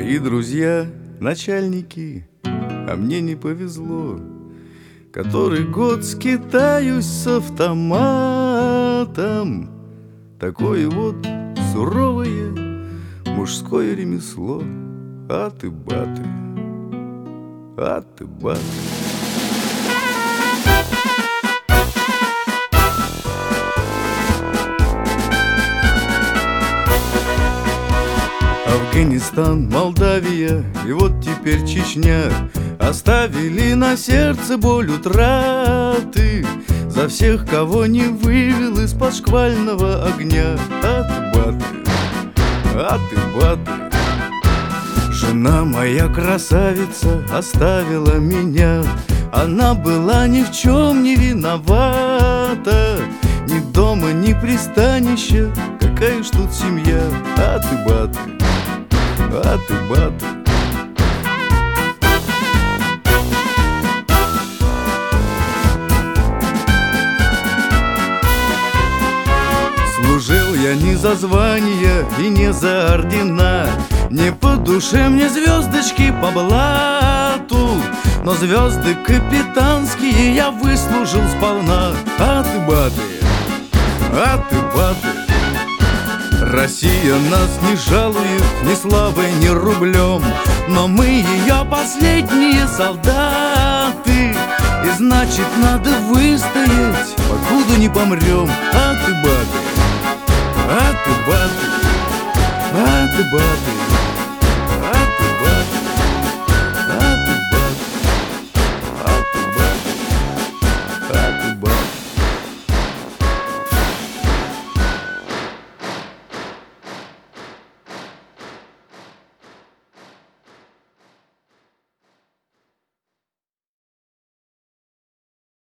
Мои друзья начальники, а мне не повезло. Который год скитаюсь с автоматом. Такое вот суровое мужское ремесло. Аты-баты, аты-баты. Афганистан, Молдавия и вот теперь Чечня оставили на сердце боль утраты за всех, кого не вывел из-под шквального огня. Аты-баты, аты-баты. Жена моя красавица оставила меня. Она была ни в чем не виновата. Ни дома, ни пристанища. Какая ж тут семья? Аты-баты, аты-баты. Служил я не за звания и не за ордена. Не по душе мне звездочки по блату, но звезды капитанские я выслужил сполна. Аты-баты, аты-баты. Россия нас не жалует ни славой, ни рублем, но мы ее последние солдаты. И значит надо выстоять, покуда не помрем. Аты-баты, аты-баты, аты-баты.